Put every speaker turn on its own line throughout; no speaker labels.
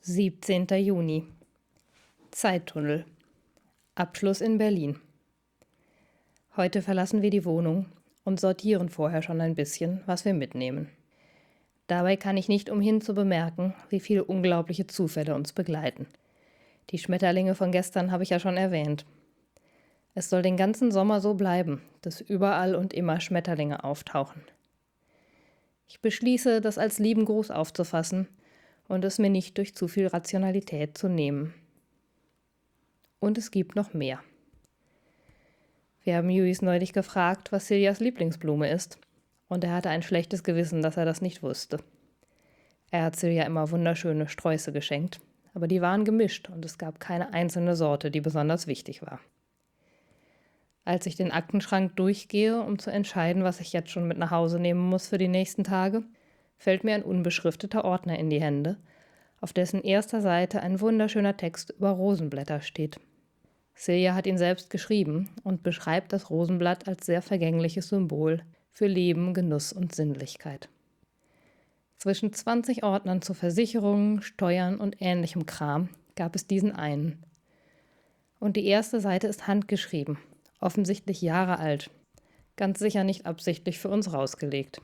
17. Juni. Zeittunnel. Abschluss in Berlin. Heute verlassen wir die Wohnung und sortieren vorher schon ein bisschen, was wir mitnehmen. Dabei kann ich nicht umhin zu bemerken, wie viele unglaubliche Zufälle uns begleiten. Die Schmetterlinge von gestern habe ich ja schon erwähnt. Es soll den ganzen Sommer so bleiben, dass überall und immer Schmetterlinge auftauchen. Ich beschließe, das als lieben Gruß aufzufassen und es mir nicht durch zu viel Rationalität zu nehmen. Und es gibt noch mehr. Wir haben Lewis neulich gefragt, was Siljas Lieblingsblume ist, und er hatte ein schlechtes Gewissen, dass er das nicht wusste. Er hat Silja immer wunderschöne Sträuße geschenkt, aber die waren gemischt und es gab keine einzelne Sorte, die besonders wichtig war. Als ich den Aktenschrank durchgehe, um zu entscheiden, was ich jetzt schon mit nach Hause nehmen muss für die nächsten Tage, fällt mir ein unbeschrifteter Ordner in die Hände, auf dessen erster Seite ein wunderschöner Text über Rosenblätter steht. Silja hat ihn selbst geschrieben und beschreibt das Rosenblatt als sehr vergängliches Symbol für Leben, Genuss und Sinnlichkeit. Zwischen 20 Ordnern zu Versicherungen, Steuern und ähnlichem Kram gab es diesen einen. Und die erste Seite ist handgeschrieben, offensichtlich Jahre alt, ganz sicher nicht absichtlich für uns rausgelegt.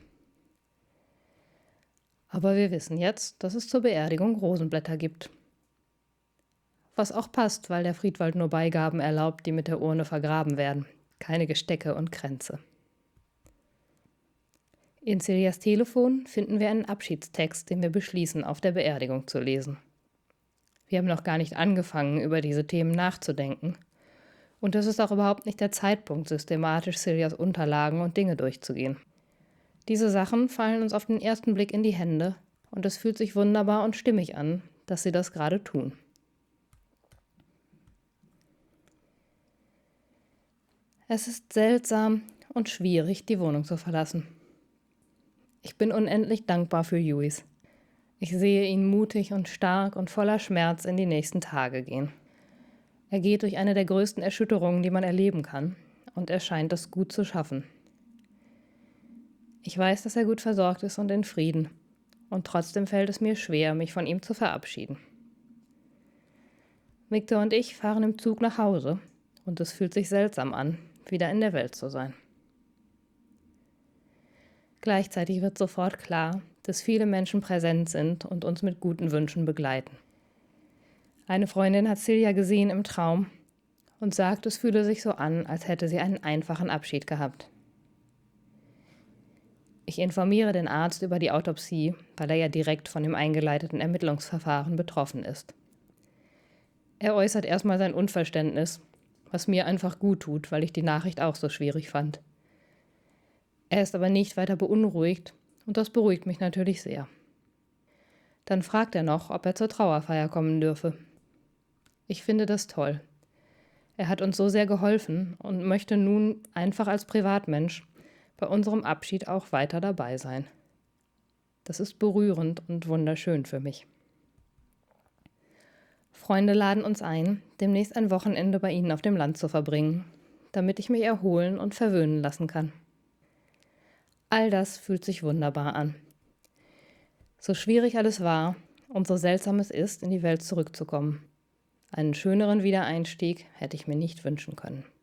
Aber wir wissen jetzt, dass es zur Beerdigung Rosenblätter gibt. Was auch passt, weil der Friedwald nur Beigaben erlaubt, die mit der Urne vergraben werden, keine Gestecke und Kränze. In Siljas Telefon finden wir einen Abschiedstext, den wir beschließen, auf der Beerdigung zu lesen. Wir haben noch gar nicht angefangen, über diese Themen nachzudenken. Und es ist auch überhaupt nicht der Zeitpunkt, systematisch Siljas Unterlagen und Dinge durchzugehen. Diese Sachen fallen uns auf den ersten Blick in die Hände und es fühlt sich wunderbar und stimmig an, dass sie das gerade tun. Es ist seltsam und schwierig, die Wohnung zu verlassen. Ich bin unendlich dankbar für Lewis. Ich sehe ihn mutig und stark und voller Schmerz in die nächsten Tage gehen. Er geht durch eine der größten Erschütterungen, die man erleben kann, und er scheint es gut zu schaffen. Ich weiß, dass er gut versorgt ist und in Frieden, und trotzdem fällt es mir schwer, mich von ihm zu verabschieden. Victor und ich fahren im Zug nach Hause, und es fühlt sich seltsam an, wieder in der Welt zu sein. Gleichzeitig wird sofort klar, dass viele Menschen präsent sind und uns mit guten Wünschen begleiten. Eine Freundin hat Silja gesehen im Traum und sagt, es fühle sich so an, als hätte sie einen einfachen Abschied gehabt. Ich informiere den Arzt über die Autopsie, weil er ja direkt von dem eingeleiteten Ermittlungsverfahren betroffen ist. Er äußert erstmal sein Unverständnis, was mir einfach gut tut, weil ich die Nachricht auch so schwierig fand. Er ist aber nicht weiter beunruhigt und das beruhigt mich natürlich sehr. Dann fragt er noch, ob er zur Trauerfeier kommen dürfe. Ich finde das toll. Er hat uns so sehr geholfen und möchte nun einfach als Privatmensch bei unserem Abschied auch weiter dabei sein. Das ist berührend und wunderschön für mich. Freunde laden uns ein, demnächst ein Wochenende bei ihnen auf dem Land zu verbringen, damit ich mich erholen und verwöhnen lassen kann. All das fühlt sich wunderbar an. So schwierig alles war und so seltsam es ist, in die Welt zurückzukommen. Einen schöneren Wiedereinstieg hätte ich mir nicht wünschen können.